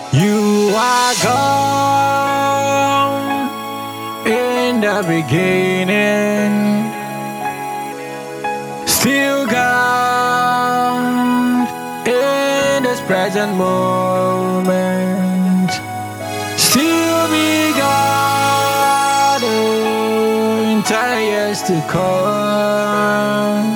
You are gone in the beginning, still God in this present moment, still be God in 10 years to come.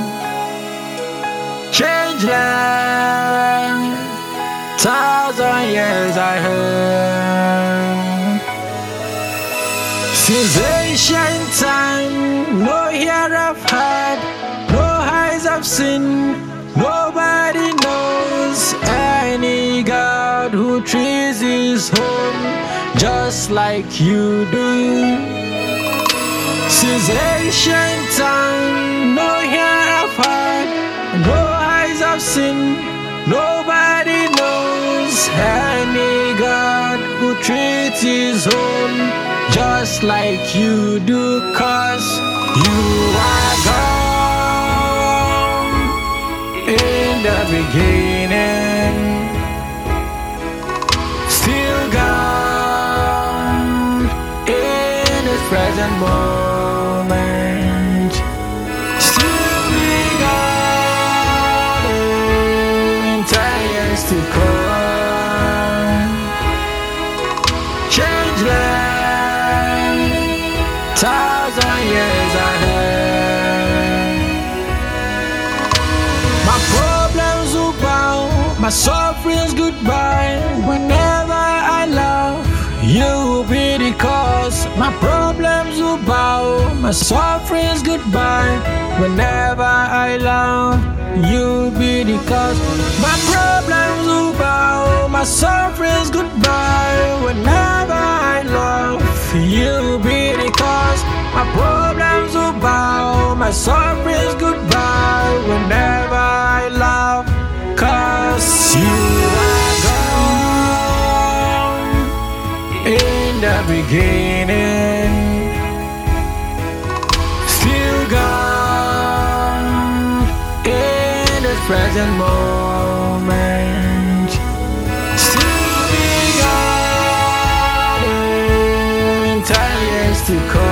Change life, 1,000 years I heard. Since ancient time, no ear have heard, no eyes have seen, nobody knows any God who treats his home just like you do. Since ancient time, no ear have heard, no eyes have seen, nobody knows any God who treats his own just like you do, 'cause you are gone in the beginning, still God in this present moment, still be God in 10 years to come. Change life, 1,000 years ahead. My problems will bow, my sufferings goodbye. Whenever I laugh, you will be the cause. My problems will bow, my sufferings goodbye. Whenever I laugh, you'll be the cause. My problems will bow, my sufferings goodbye. Whenever I laugh, you'll be the cause. My problems will bow, my sufferings goodbye. Whenever I laugh, 'cause you are gone in the beginning, still God in this present moment, still be God in 10 years to come.